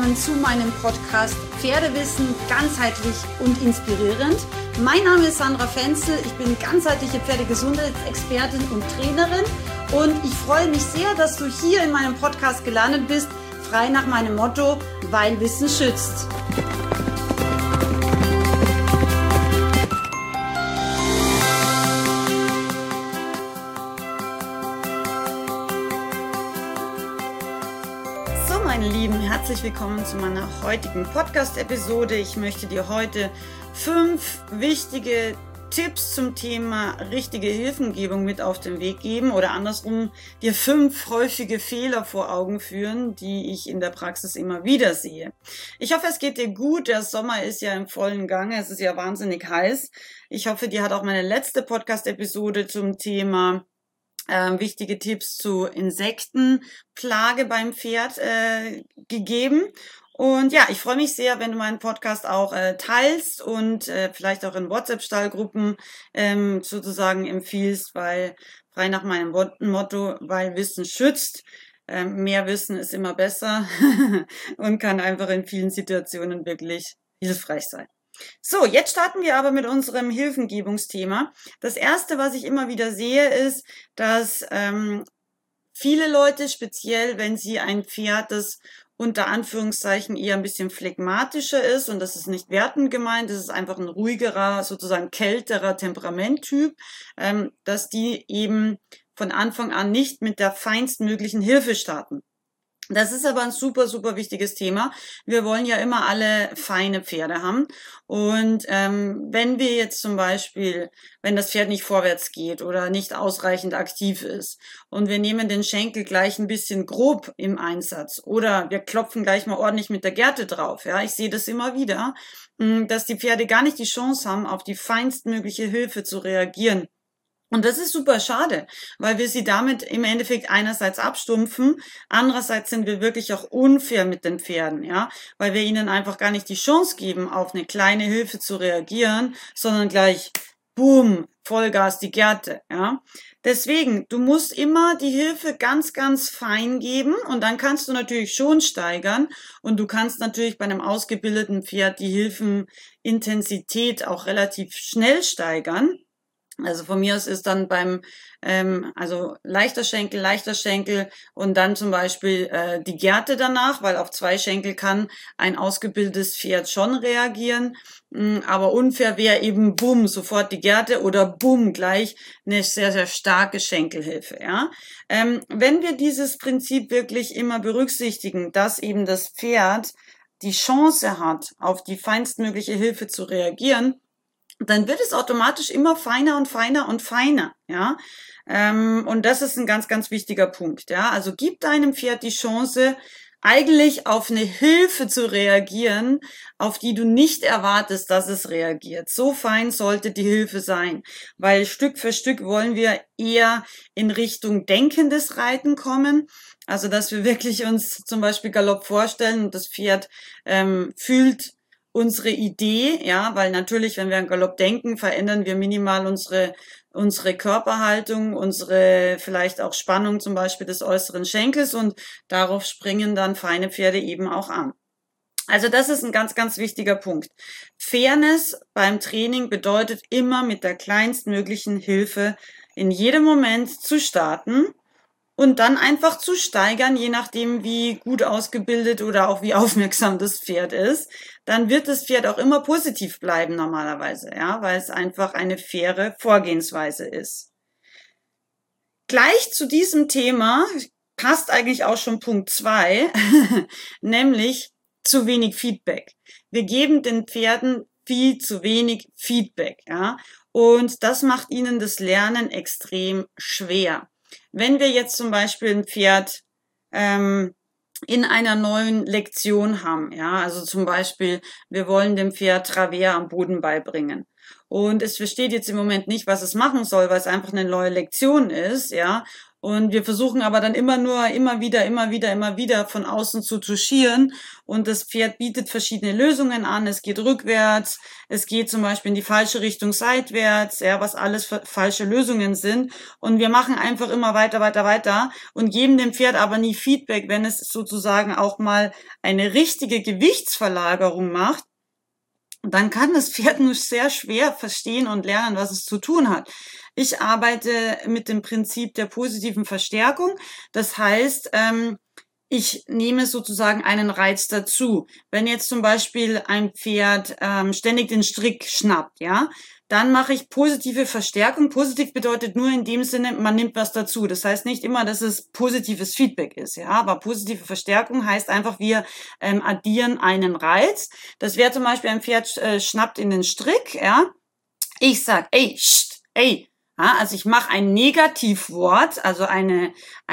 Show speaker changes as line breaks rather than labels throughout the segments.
willkommen zu meinem Podcast Pferdewissen ganzheitlich und inspirierend. Mein Name ist Sandra Fenzel, ich bin ganzheitliche Pferdegesundheitsexpertin und Trainerin und ich freue mich sehr, dass du hier in meinem Podcast gelandet bist, frei nach meinem Motto, weil Wissen schützt. Meine Lieben, herzlich willkommen zu meiner heutigen Podcast-Episode. Ich möchte dir heute 5 wichtige Tipps zum Thema richtige Hilfengebung mit auf den Weg geben oder andersrum dir 5 häufige Fehler vor Augen führen, die ich in der Praxis immer wieder sehe. Ich hoffe, es geht dir gut. Der Sommer ist ja im vollen Gange. Es ist ja wahnsinnig heiß. Ich hoffe, dir hat auch meine letzte Podcast-Episode zum Thema wichtige Tipps zu Insektenplage beim Pferd gegeben. Und ja, ich freue mich sehr, wenn du meinen Podcast auch teilst und vielleicht auch in WhatsApp-Stallgruppen sozusagen empfiehlst, weil frei nach meinem Motto, weil Wissen schützt. Mehr Wissen ist immer besser und kann einfach in vielen Situationen wirklich hilfreich sein. So, jetzt starten wir aber mit unserem Hilfengebungsthema. Das erste, was ich immer wieder sehe, ist, dass viele Leute, speziell wenn sie ein Pferd, das unter Anführungszeichen eher ein bisschen phlegmatischer ist, und das ist nicht wertend gemeint, das ist einfach ein ruhigerer, sozusagen kälterer Temperamenttyp, dass die eben von Anfang an nicht mit der feinstmöglichen Hilfe starten. Das ist aber ein super, super wichtiges Thema. Wir wollen ja immer alle feine Pferde haben. Und wenn wir jetzt zum Beispiel, wenn das Pferd nicht vorwärts geht oder nicht ausreichend aktiv ist und wir nehmen den Schenkel gleich ein bisschen grob im Einsatz oder wir klopfen gleich mal ordentlich mit der Gerte drauf. Ja, ich sehe das immer wieder, dass die Pferde gar nicht die Chance haben, auf die feinstmögliche Hilfe zu reagieren. Und das ist super schade, weil wir sie damit im Endeffekt einerseits abstumpfen, andererseits sind wir wirklich auch unfair mit den Pferden, ja, weil wir ihnen einfach gar nicht die Chance geben, auf eine kleine Hilfe zu reagieren, sondern gleich, boom, Vollgas die Gerte, ja. Deswegen, du musst immer die Hilfe ganz, ganz fein geben und dann kannst du natürlich schon steigern und du kannst natürlich bei einem ausgebildeten Pferd die Hilfenintensität auch relativ schnell steigern. Also von mir aus ist dann beim also leichter Schenkel und dann zum Beispiel die Gerte danach, weil auf 2 Schenkel kann ein ausgebildetes Pferd schon reagieren, aber unfair wäre eben bumm, sofort die Gerte oder bumm, gleich eine sehr, sehr starke Schenkelhilfe. Ja, wenn wir dieses Prinzip wirklich immer berücksichtigen, dass eben das Pferd die Chance hat, auf die feinstmögliche Hilfe zu reagieren, dann wird es automatisch immer feiner und feiner und feiner, ja. Und das ist ein ganz, ganz wichtiger Punkt, ja. Also gib deinem Pferd die Chance, eigentlich auf eine Hilfe zu reagieren, auf die du nicht erwartest, dass es reagiert. So fein sollte die Hilfe sein, weil Stück für Stück wollen wir eher in Richtung denkendes Reiten kommen. Also, dass wir wirklich uns zum Beispiel Galopp vorstellen und das Pferd fühlt unsere Idee, ja, weil natürlich, wenn wir an Galopp denken, verändern wir minimal unsere Körperhaltung, unsere vielleicht auch Spannung zum Beispiel des äußeren Schenkels und darauf springen dann feine Pferde eben auch an. Also das ist ein ganz, ganz wichtiger Punkt. Fairness beim Training bedeutet immer mit der kleinstmöglichen Hilfe in jedem Moment zu starten und dann einfach zu steigern, je nachdem, wie gut ausgebildet oder auch wie aufmerksam das Pferd ist. Dann wird das Pferd auch immer positiv bleiben normalerweise, ja, weil es einfach eine faire Vorgehensweise ist. Gleich zu diesem Thema passt eigentlich auch schon Punkt 2, nämlich zu wenig Feedback. Wir geben den Pferden viel zu wenig Feedback, ja, und das macht ihnen das Lernen extrem schwer. Wenn wir jetzt zum Beispiel ein Pferd in einer neuen Lektion haben, ja, also zum Beispiel, wir wollen dem Pferd Travers am Boden beibringen Und es versteht jetzt im Moment nicht, was es machen soll, weil es einfach eine neue Lektion ist, ja. Und wir versuchen aber dann immer wieder von außen zu touchieren. Und das Pferd bietet verschiedene Lösungen an. Es geht rückwärts, es geht zum Beispiel in die falsche Richtung seitwärts, ja, was alles falsche Lösungen sind. Und wir machen einfach immer weiter und geben dem Pferd aber nie Feedback, wenn es sozusagen auch mal eine richtige Gewichtsverlagerung macht. Dann kann das Pferd nur sehr schwer verstehen und lernen, was es zu tun hat. Ich arbeite mit dem Prinzip der positiven Verstärkung. Das heißt, ich nehme sozusagen einen Reiz dazu. Wenn jetzt zum Beispiel ein Pferd ständig den Strick schnappt, ja, dann mache ich positive Verstärkung. Positiv bedeutet nur in dem Sinne, man nimmt was dazu. Das heißt nicht immer, dass es positives Feedback ist, ja. Aber positive Verstärkung heißt einfach, wir addieren einen Reiz. Das wäre zum Beispiel, ein Pferd schnappt in den Strick, ja. Ich sag, ey, scht, ey. Ja, also ich mache ein Negativwort, also ein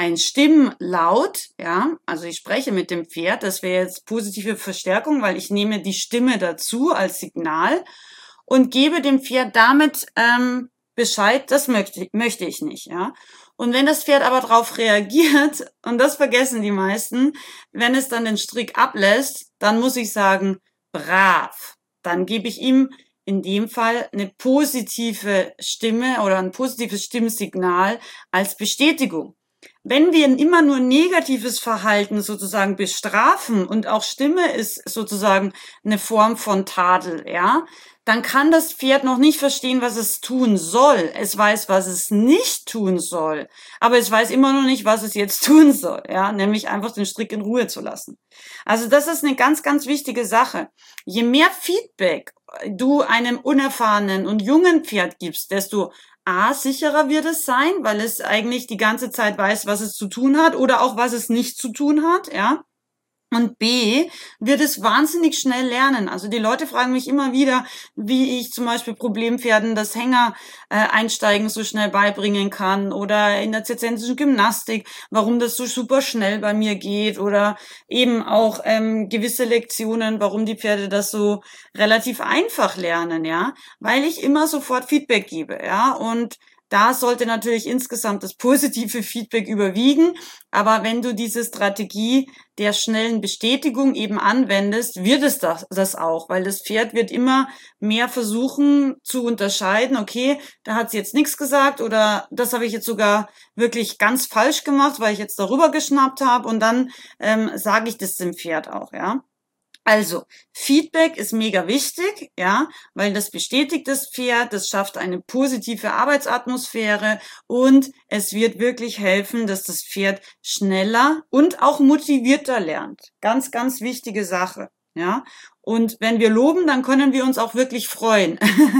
Stimmlaut, ja. Also ich spreche mit dem Pferd. Das wäre jetzt positive Verstärkung, weil ich nehme die Stimme dazu als Signal und gebe dem Pferd damit Bescheid, das möchte ich nicht, ja. Und wenn das Pferd aber darauf reagiert, und das vergessen die meisten, wenn es dann den Strick ablässt, dann muss ich sagen, brav. Dann gebe ich ihm in dem Fall eine positive Stimme oder ein positives Stimmsignal als Bestätigung. Wenn wir immer nur negatives Verhalten sozusagen bestrafen und auch Stimme ist sozusagen eine Form von Tadel, ja, dann kann das Pferd noch nicht verstehen, was es tun soll. Es weiß, was es nicht tun soll, aber es weiß immer noch nicht, was es jetzt tun soll, ja, nämlich einfach den Strick in Ruhe zu lassen. Also das ist eine ganz, ganz wichtige Sache. Je mehr Feedback du einem unerfahrenen und jungen Pferd gibst, desto sicherer wird es sein, weil es eigentlich die ganze Zeit weiß, was es zu tun hat oder auch was es nicht zu tun hat, ja. Und B, wird es wahnsinnig schnell lernen. Also die Leute fragen mich immer wieder, wie ich zum Beispiel Problempferden das Hänger-Einsteigen so schnell beibringen kann oder in der zirzentrischen Gymnastik, warum das so super schnell bei mir geht oder eben auch gewisse Lektionen, warum die Pferde das so relativ einfach lernen, ja, weil ich immer sofort Feedback gebe, ja, und da sollte natürlich insgesamt das positive Feedback überwiegen. Aber wenn du diese Strategie der schnellen Bestätigung eben anwendest, wird es das auch, weil das Pferd wird immer mehr versuchen zu unterscheiden, okay, da hat sie jetzt nichts gesagt oder das habe ich jetzt sogar wirklich ganz falsch gemacht, weil ich jetzt darüber geschnappt habe und dann sage ich das dem Pferd auch, ja. Also, Feedback ist mega wichtig, ja, weil das bestätigt das Pferd, das schafft eine positive Arbeitsatmosphäre und es wird wirklich helfen, dass das Pferd schneller und auch motivierter lernt. Ganz, ganz wichtige Sache, ja. Und wenn wir loben, dann können wir uns auch wirklich freuen.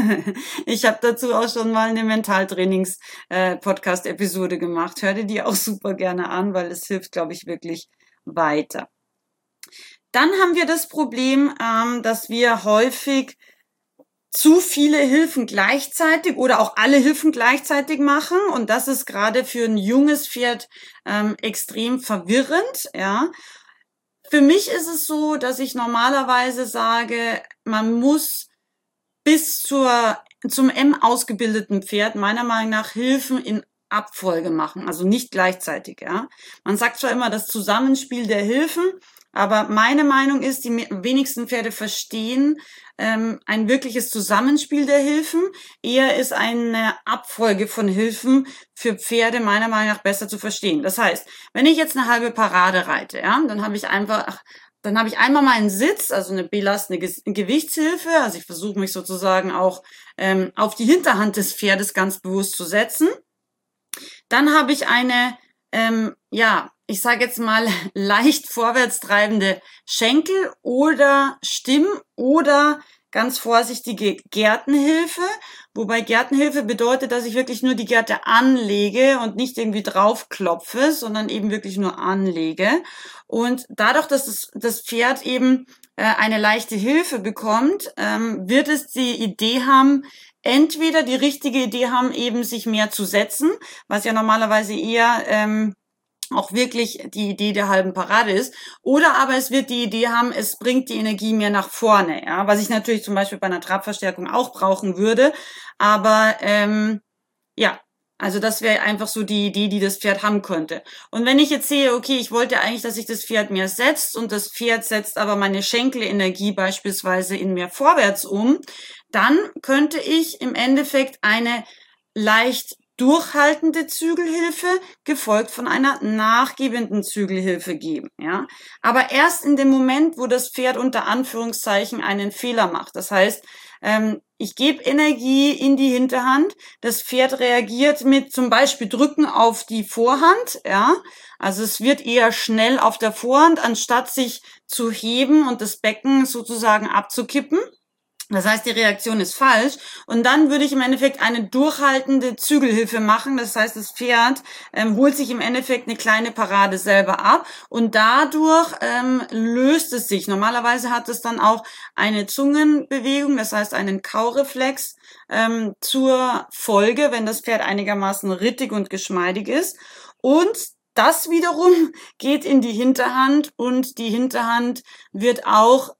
Ich habe dazu auch schon mal eine Mentaltrainings-Podcast-Episode gemacht. Hör dir die auch super gerne an, weil es hilft, glaube ich, wirklich weiter. Dann haben wir das Problem, dass wir häufig zu viele Hilfen gleichzeitig oder auch alle Hilfen gleichzeitig machen. Und das ist gerade für ein junges Pferd extrem verwirrend. Ja. Für mich ist es so, dass ich normalerweise sage, man muss bis zum M ausgebildeten Pferd meiner Meinung nach Hilfen in Abfolge machen, also nicht gleichzeitig. Ja. Man sagt zwar immer das Zusammenspiel der Hilfen, aber meine Meinung ist, die wenigsten Pferde verstehen ein wirkliches Zusammenspiel der Hilfen. Eher ist eine Abfolge von Hilfen für Pferde meiner Meinung nach besser zu verstehen. Das heißt, wenn ich jetzt eine halbe Parade reite, ja, dann habe ich einmal meinen Sitz, also eine belastende Gewichtshilfe. Also ich versuche mich sozusagen auch auf die Hinterhand des Pferdes ganz bewusst zu setzen. Dann habe ich eine ich sage jetzt mal, leicht vorwärts treibende Schenkel oder oder ganz vorsichtige Gärtenhilfe. Wobei Gärtenhilfe bedeutet, dass ich wirklich nur die Gerte anlege und nicht irgendwie draufklopfe, sondern eben wirklich nur anlege. Und dadurch, dass das Pferd eben eine leichte Hilfe bekommt, wird es die Idee haben, entweder die richtige Idee haben, eben sich mehr zu setzen, was ja normalerweise eher auch wirklich die Idee der halben Parade ist. Oder aber es wird die Idee haben, es bringt die Energie mehr nach vorne, ja, was ich natürlich zum Beispiel bei einer Trabverstärkung auch brauchen würde. Aber ja, also das wäre einfach so die Idee, die das Pferd haben könnte. Und wenn ich jetzt sehe, okay, ich wollte eigentlich, dass sich das Pferd mehr setzt und das Pferd setzt aber meine Schenkelenergie beispielsweise in mehr vorwärts um, dann könnte ich im Endeffekt eine leicht durchhaltende Zügelhilfe gefolgt von einer nachgebenden Zügelhilfe geben, ja. Aber erst in dem Moment, wo das Pferd unter Anführungszeichen einen Fehler macht. Das heißt, ich gebe Energie in die Hinterhand, das Pferd reagiert mit zum Beispiel Drücken auf die Vorhand, ja. Also es wird eher schnell auf der Vorhand, anstatt sich zu heben und das Becken sozusagen abzukippen. Das heißt, die Reaktion ist falsch. Und dann würde ich im Endeffekt eine durchhaltende Zügelhilfe machen. Das heißt, das Pferd holt sich im Endeffekt eine kleine Parade selber ab und dadurch löst es sich. Normalerweise hat es dann auch eine Zungenbewegung, das heißt einen Kaureflex zur Folge, wenn das Pferd einigermaßen rittig und geschmeidig ist. Und das wiederum geht in die Hinterhand und die Hinterhand wird auch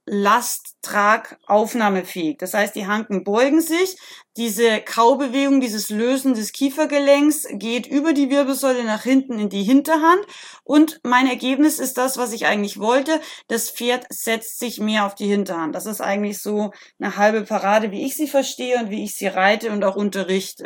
lasttragaufnahmefähig. Das heißt, die Hanken beugen sich, diese Kaubewegung, dieses Lösen des Kiefergelenks geht über die Wirbelsäule nach hinten in die Hinterhand und mein Ergebnis ist das, was ich eigentlich wollte. Das Pferd setzt sich mehr auf die Hinterhand. Das ist eigentlich so eine halbe Parade, wie ich sie verstehe und wie ich sie reite und auch unterrichte.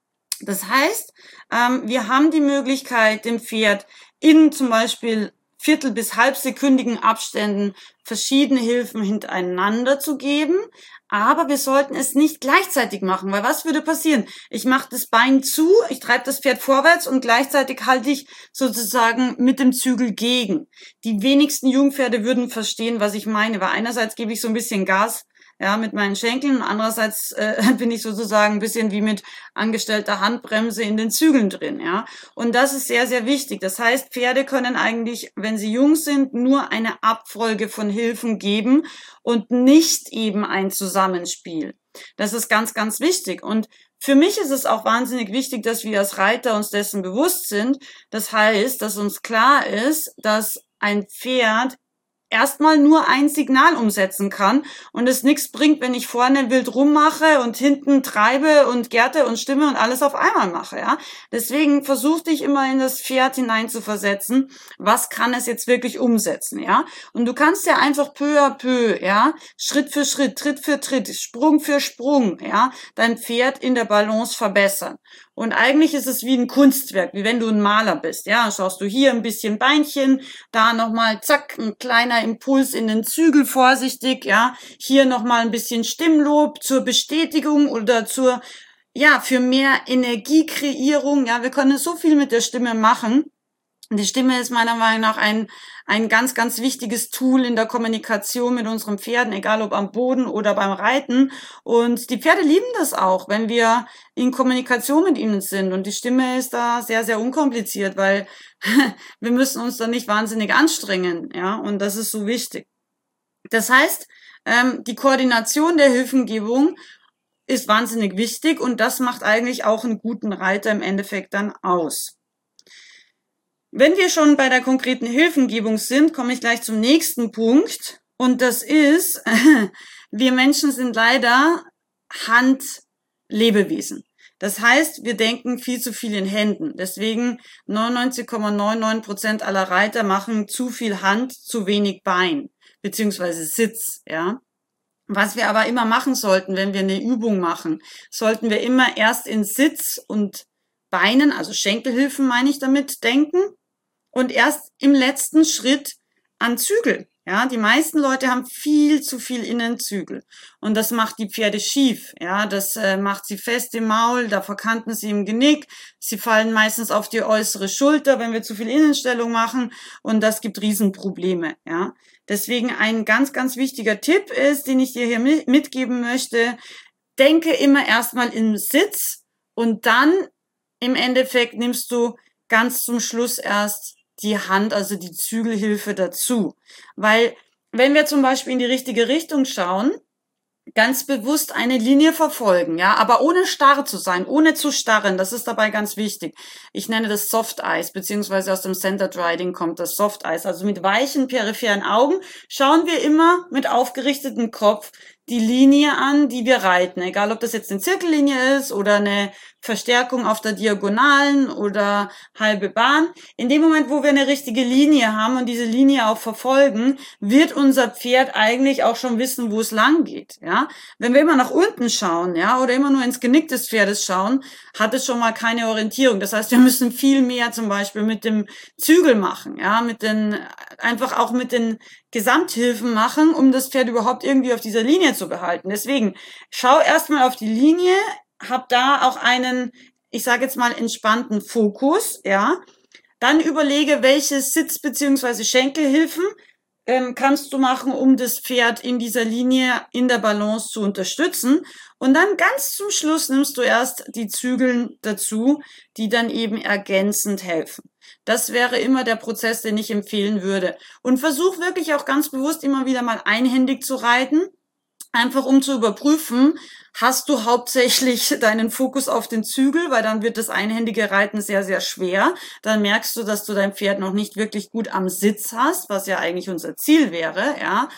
Das heißt, wir haben die Möglichkeit, dem Pferd in zum Beispiel Viertel- bis halbsekündigen Abständen verschiedene Hilfen hintereinander zu geben, aber wir sollten es nicht gleichzeitig machen, weil was würde passieren? Ich mache das Bein zu, ich treibe das Pferd vorwärts und gleichzeitig halte ich sozusagen mit dem Zügel gegen. Die wenigsten Jungpferde würden verstehen, was ich meine, weil einerseits gebe ich so ein bisschen Gas, ja, mit meinen Schenkeln und andererseits bin ich sozusagen ein bisschen wie mit angestellter Handbremse in den Zügeln drin, ja. Und das ist sehr, sehr wichtig. Das heißt, Pferde können eigentlich, wenn sie jung sind, nur eine Abfolge von Hilfen geben und nicht eben ein Zusammenspiel. Das ist ganz, ganz wichtig. Und für mich ist es auch wahnsinnig wichtig, dass wir als Reiter uns dessen bewusst sind. Das heißt, dass uns klar ist, dass ein Pferd erstmal nur ein Signal umsetzen kann und es nichts bringt, wenn ich vorne wild rummache und hinten treibe und Gerte und Stimme und alles auf einmal mache, ja. Deswegen versuch dich immer in das Pferd hineinzuversetzen. Was kann es jetzt wirklich umsetzen, ja? Und du kannst ja einfach peu à peu, ja, Schritt für Schritt, Tritt für Tritt, Sprung für Sprung, ja, dein Pferd in der Balance verbessern. Und eigentlich ist es wie ein Kunstwerk, wie wenn du ein Maler bist, ja. Schaust du hier ein bisschen Beinchen, da nochmal, zack, ein kleiner Impuls in den Zügel, vorsichtig, ja. Hier nochmal ein bisschen Stimmlob zur Bestätigung oder zur, ja, für mehr Energiekreierung, ja. Wir können so viel mit der Stimme machen. Die Stimme ist meiner Meinung nach ein ganz, ganz wichtiges Tool in der Kommunikation mit unseren Pferden, egal ob am Boden oder beim Reiten. Und die Pferde lieben das auch, wenn wir in Kommunikation mit ihnen sind. Und die Stimme ist da sehr, sehr unkompliziert, weil wir müssen uns da nicht wahnsinnig anstrengen, ja. Und das ist so wichtig. Das heißt, die Koordination der Hilfengebung ist wahnsinnig wichtig und das macht eigentlich auch einen guten Reiter im Endeffekt dann aus. Wenn wir schon bei der konkreten Hilfengebung sind, komme ich gleich zum nächsten Punkt. Und das ist, wir Menschen sind leider Handlebewesen. Das heißt, wir denken viel zu viel in Händen. Deswegen 99,99% aller Reiter machen zu viel Hand, zu wenig Bein, beziehungsweise Sitz, ja. Was wir aber immer machen sollten, wenn wir eine Übung machen, sollten wir immer erst in Sitz und Beinen, also Schenkelhilfen meine ich damit, denken und erst im letzten Schritt an Zügel. Ja, die meisten Leute haben viel zu viel Innenzügel und das macht die Pferde schief. Ja, das macht sie fest im Maul, da verkanten sie im Genick. Sie fallen meistens auf die äußere Schulter, wenn wir zu viel Innenstellung machen und das gibt Riesenprobleme. Ja, deswegen ein ganz, ganz wichtiger Tipp ist, den ich dir hier mitgeben möchte: Denke immer erstmal im Sitz und dann im Endeffekt nimmst du ganz zum Schluss erst die Hand, also die Zügelhilfe dazu. Weil wenn wir zum Beispiel in die richtige Richtung schauen, ganz bewusst eine Linie verfolgen, ja, aber ohne starr zu sein, ohne zu starren, das ist dabei ganz wichtig. Ich nenne das Soft Eyes, beziehungsweise aus dem Centered Riding kommt das Soft Eyes, also mit weichen, peripheren Augen schauen wir immer mit aufgerichtetem Kopf die Linie an, die wir reiten, egal ob das jetzt eine Zirkellinie ist oder eine Verstärkung auf der Diagonalen oder halbe Bahn. In dem Moment, wo wir eine richtige Linie haben und diese Linie auch verfolgen, wird unser Pferd eigentlich auch schon wissen, wo es lang geht, ja. Wenn wir immer nach unten schauen, ja, oder immer nur ins Genick des Pferdes schauen, hat es schon mal keine Orientierung. Das heißt, wir müssen viel mehr zum Beispiel mit dem Zügel machen, ja, einfach auch mit den Gesamthilfen machen, um das Pferd überhaupt irgendwie auf dieser Linie zu behalten. Deswegen, schau erstmal auf die Linie, hab da auch einen, ich sage jetzt mal, entspannten Fokus, ja. Dann überlege, welche Sitz- bzw. Schenkelhilfen kannst du machen, um das Pferd in dieser Linie in der Balance zu unterstützen. Und dann ganz zum Schluss nimmst du erst die Zügel dazu, die dann eben ergänzend helfen. Das wäre immer der Prozess, den ich empfehlen würde. Und versuch wirklich auch ganz bewusst immer wieder mal einhändig zu reiten, einfach um zu überprüfen, hast du hauptsächlich deinen Fokus auf den Zügel, weil dann wird das einhändige Reiten sehr, sehr schwer. Dann merkst du, dass du dein Pferd noch nicht wirklich gut am Sitz hast, was ja eigentlich unser Ziel wäre, ja.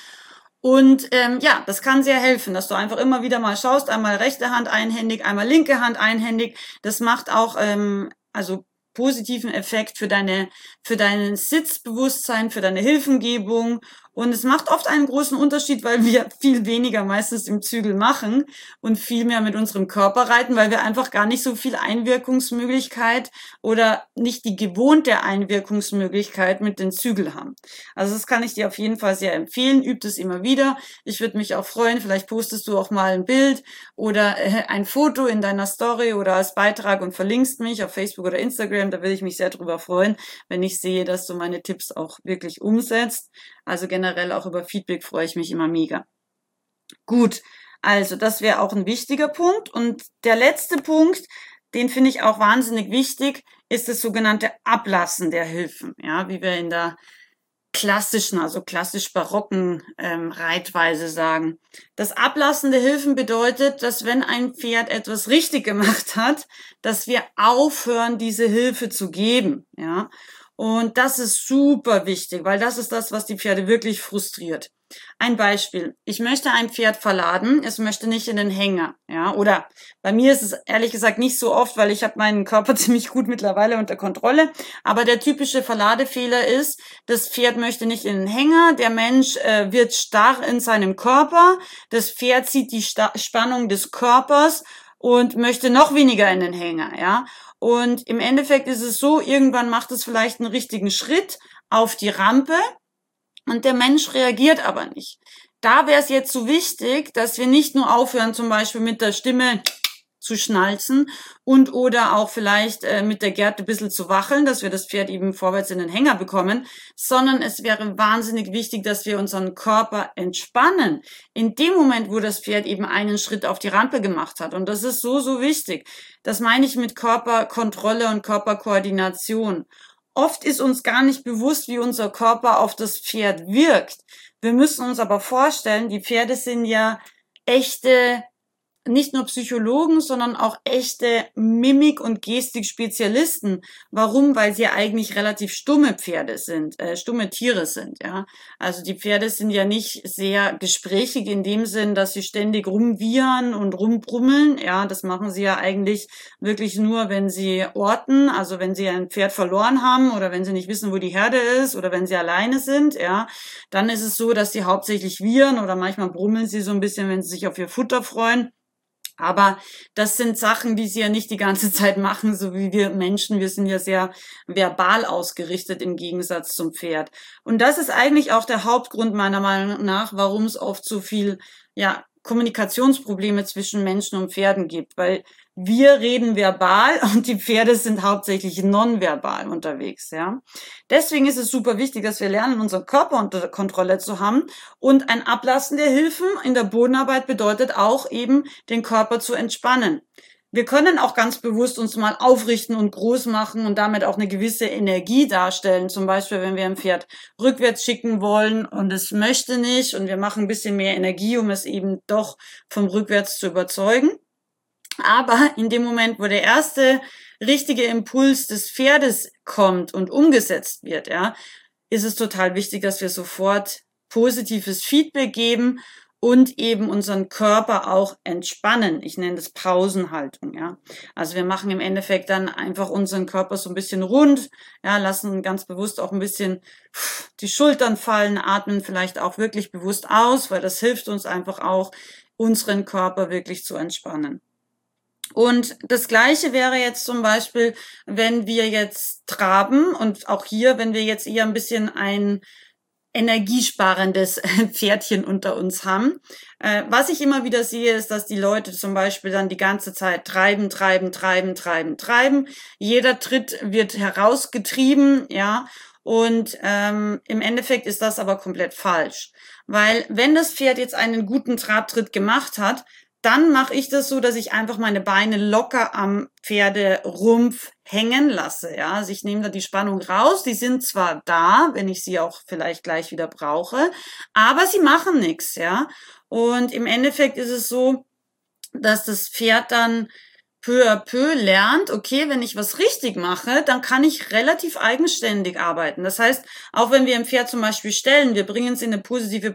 Und ja, das kann sehr helfen, dass du einfach immer wieder mal schaust, einmal rechte Hand einhändig, einmal linke Hand einhändig. Das macht auch also positiven Effekt für deinen Sitzbewusstsein, für deine Hilfengebung. Und es macht oft einen großen Unterschied, weil wir viel weniger meistens im Zügel machen und viel mehr mit unserem Körper reiten, weil wir einfach gar nicht so viel Einwirkungsmöglichkeit oder nicht die gewohnte Einwirkungsmöglichkeit mit den Zügeln haben. Also das kann ich dir auf jeden Fall sehr empfehlen. Üb es immer wieder. Ich würde mich auch freuen, vielleicht postest du auch mal ein Bild oder ein Foto in deiner Story oder als Beitrag und verlinkst mich auf Facebook oder Instagram. Da würde ich mich sehr drüber freuen, wenn ich sehe, dass du meine Tipps auch wirklich umsetzt. Also generell auch über Feedback freue ich mich immer mega. Gut, also das wäre auch ein wichtiger Punkt. Und der letzte Punkt, den finde ich auch wahnsinnig wichtig, ist das sogenannte Ablassen der Hilfen. Ja, wie wir in der klassischen, also klassisch barocken Reitweise sagen. Das Ablassen der Hilfen bedeutet, dass wenn ein Pferd etwas richtig gemacht hat, dass wir aufhören, diese Hilfe zu geben. Ja. Und das ist super wichtig, weil das ist das, was die Pferde wirklich frustriert. Ein Beispiel. Ich möchte ein Pferd verladen, es möchte nicht in den Hänger, ja, oder bei mir ist es ehrlich gesagt nicht so oft, weil ich habe meinen Körper ziemlich gut mittlerweile unter Kontrolle, aber der typische Verladefehler ist, das Pferd möchte nicht in den Hänger, der Mensch wird starr in seinem Körper, das Pferd zieht die Spannung des Körpers und möchte noch weniger in den Hänger, ja. Und im Endeffekt ist es so, irgendwann macht es vielleicht einen richtigen Schritt auf die Rampe und der Mensch reagiert aber nicht. Da wäre es jetzt so wichtig, dass wir nicht nur aufhören, zum Beispiel mit der Stimme zu schnalzen und oder auch vielleicht mit der Gerte ein bisschen zu wacheln, dass wir das Pferd eben vorwärts in den Hänger bekommen, sondern es wäre wahnsinnig wichtig, dass wir unseren Körper entspannen. In dem Moment, wo das Pferd eben einen Schritt auf die Rampe gemacht hat. Und das ist so, so wichtig. Das meine ich mit Körperkontrolle und Körperkoordination. Oft ist uns gar nicht bewusst, wie unser Körper auf das Pferd wirkt. Wir müssen uns aber vorstellen, die Pferde sind ja echte, nicht nur Psychologen, sondern auch echte Mimik- und Gestik-Spezialisten. Warum? Weil sie ja eigentlich relativ stumme Pferde sind, stumme Tiere sind, ja. Also die Pferde sind ja nicht sehr gesprächig in dem Sinn, dass sie ständig rumwiehern und rumbrummeln, ja. Das machen sie ja eigentlich wirklich nur, wenn sie orten, also wenn sie ein Pferd verloren haben oder wenn sie nicht wissen, wo die Herde ist oder wenn sie alleine sind, ja. Dann ist es so, dass sie hauptsächlich wiehern oder manchmal brummeln sie so ein bisschen, wenn sie sich auf ihr Futter freuen. Aber das sind Sachen, die sie ja nicht die ganze Zeit machen, so wie wir Menschen. Wir sind ja sehr verbal ausgerichtet im Gegensatz zum Pferd. Und das ist eigentlich auch der Hauptgrund meiner Meinung nach, warum es oft so viel, ja, Kommunikationsprobleme zwischen Menschen und Pferden gibt, weil wir reden verbal und die Pferde sind hauptsächlich nonverbal unterwegs, ja. Deswegen ist es super wichtig, dass wir lernen, unseren Körper unter Kontrolle zu haben und ein Ablassen der Hilfen in der Bodenarbeit bedeutet auch eben, den Körper zu entspannen. Wir können auch ganz bewusst uns mal aufrichten und groß machen und damit auch eine gewisse Energie darstellen. Zum Beispiel, wenn wir ein Pferd rückwärts schicken wollen und es möchte nicht und wir machen ein bisschen mehr Energie, um es eben doch vom Rückwärts zu überzeugen. Aber in dem Moment, wo der erste richtige Impuls des Pferdes kommt und umgesetzt wird, ja, ist es total wichtig, dass wir sofort positives Feedback geben und eben unseren Körper auch entspannen. Ich nenne das Pausenhaltung, ja. Also wir machen im Endeffekt dann einfach unseren Körper so ein bisschen rund, ja, lassen ganz bewusst auch ein bisschen die Schultern fallen, atmen vielleicht auch wirklich bewusst aus, weil das hilft uns einfach auch, unseren Körper wirklich zu entspannen. Und das Gleiche wäre jetzt zum Beispiel, wenn wir jetzt traben und auch hier, wenn wir jetzt eher ein bisschen ein energiesparendes Pferdchen unter uns haben. Was ich immer wieder sehe, ist, dass die Leute zum Beispiel dann die ganze Zeit treiben. Jeder Tritt wird herausgetrieben, ja. Und im Endeffekt ist das aber komplett falsch. Weil wenn das Pferd jetzt einen guten Trabtritt gemacht hat, dann mache ich das so, dass ich einfach meine Beine locker am Pferderumpf hängen lasse. Ja, also ich nehme da die Spannung raus. Die sind zwar da, wenn ich sie auch vielleicht gleich wieder brauche, aber sie machen nichts. Ja, und im Endeffekt ist es so, dass das Pferd dann peu à peu lernt, okay, wenn ich was richtig mache, dann kann ich relativ eigenständig arbeiten. Das heißt, auch wenn wir ein Pferd zum Beispiel stellen, wir bringen es in eine positive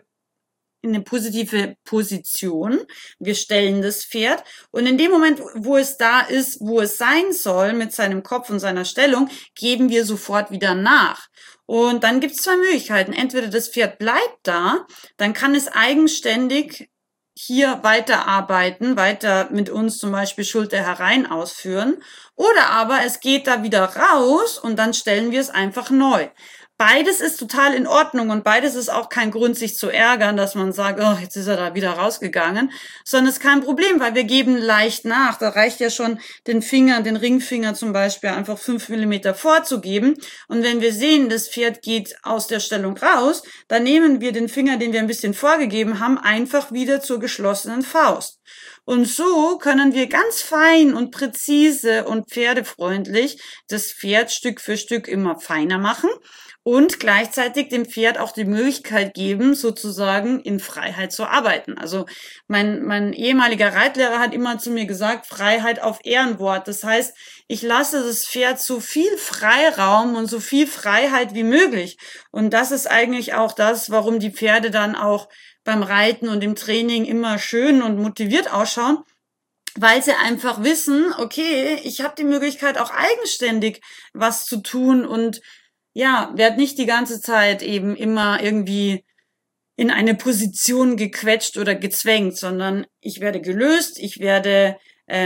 Position. Wir stellen das Pferd und in dem Moment, wo es da ist, wo es sein soll, mit seinem Kopf und seiner Stellung, geben wir sofort wieder nach. Und dann gibt es zwei Möglichkeiten. Entweder das Pferd bleibt da, dann kann es eigenständig hier weiterarbeiten, weiter mit uns zum Beispiel Schulter herein ausführen, oder aber es geht da wieder raus und dann stellen wir es einfach neu. Beides ist total in Ordnung und beides ist auch kein Grund, sich zu ärgern, dass man sagt, oh, jetzt ist er da wieder rausgegangen, sondern es ist kein Problem, weil wir geben leicht nach. Da reicht ja schon den Finger, den Ringfinger zum Beispiel einfach 5 mm vorzugeben. Und wenn wir sehen, das Pferd geht aus der Stellung raus, dann nehmen wir den Finger, den wir ein bisschen vorgegeben haben, einfach wieder zur geschlossenen Faust. Und so können wir ganz fein und präzise und pferdefreundlich das Pferd Stück für Stück immer feiner machen und gleichzeitig dem Pferd auch die Möglichkeit geben, sozusagen in Freiheit zu arbeiten. Also mein ehemaliger Reitlehrer hat immer zu mir gesagt, Freiheit auf Ehrenwort. Das heißt, ich lasse das Pferd so viel Freiraum und so viel Freiheit wie möglich. Und das ist eigentlich auch das, warum die Pferde dann auch beim Reiten und im Training immer schön und motiviert ausschauen, weil sie einfach wissen, okay, ich habe die Möglichkeit auch eigenständig was zu tun und ja, werd nicht die ganze Zeit eben immer irgendwie in eine Position gequetscht oder gezwängt, sondern ich werde gelöst, ich werde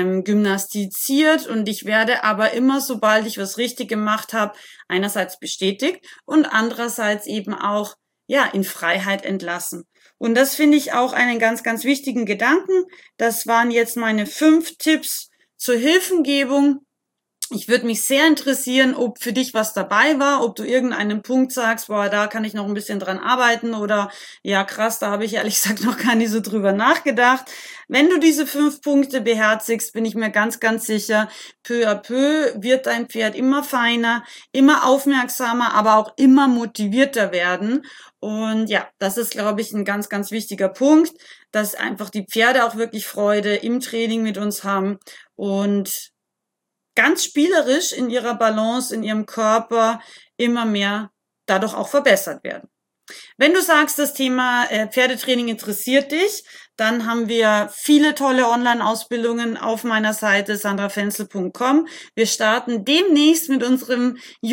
gymnastiziert und ich werde aber immer, sobald ich was richtig gemacht habe, einerseits bestätigt und andererseits eben auch ja in Freiheit entlassen. Und das finde ich auch einen ganz, ganz wichtigen Gedanken. Das waren jetzt meine 5 Tipps zur Hilfengebung. Ich würde mich sehr interessieren, ob für dich was dabei war, ob du irgendeinen Punkt sagst, boah, da kann ich noch ein bisschen dran arbeiten oder ja krass, da habe ich ehrlich gesagt noch gar nicht so drüber nachgedacht. Wenn du diese 5 Punkte beherzigst, bin ich mir ganz, ganz sicher, peu à peu wird dein Pferd immer feiner, immer aufmerksamer, aber auch immer motivierter werden. Und ja, das ist, glaube ich, ein ganz, ganz wichtiger Punkt, dass einfach die Pferde auch wirklich Freude im Training mit uns haben und ganz spielerisch in ihrer Balance, in ihrem Körper immer mehr dadurch auch verbessert werden. Wenn du sagst, das Thema Pferdetraining interessiert dich, dann haben wir viele tolle Online-Ausbildungen auf meiner Seite sandrafenzel.com. Wir starten demnächst mit unserem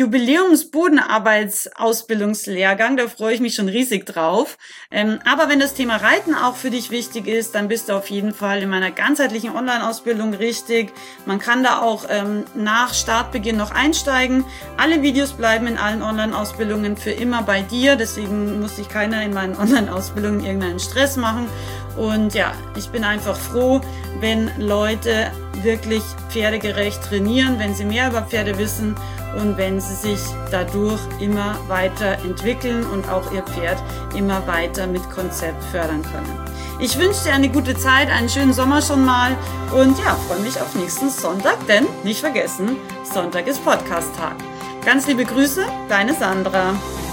Jubiläums-Bodenarbeits-Ausbildungslehrgang. Da freue ich mich schon riesig drauf. Aber wenn das Thema Reiten auch für dich wichtig ist, dann bist du auf jeden Fall in meiner ganzheitlichen Online-Ausbildung richtig. Man kann da auch nach Startbeginn noch einsteigen. Alle Videos bleiben in allen Online-Ausbildungen für immer bei dir. Deswegen muss sich keiner in meinen Online-Ausbildungen irgendeinen Stress machen. Und ja, ich bin einfach froh, wenn Leute wirklich pferdegerecht trainieren, wenn sie mehr über Pferde wissen und wenn sie sich dadurch immer weiter entwickeln und auch ihr Pferd immer weiter mit Konzept fördern können. Ich wünsche dir eine gute Zeit, einen schönen Sommer schon mal und ja, freue mich auf nächsten Sonntag, denn nicht vergessen, Sonntag ist Podcast-Tag. Ganz liebe Grüße, deine Sandra.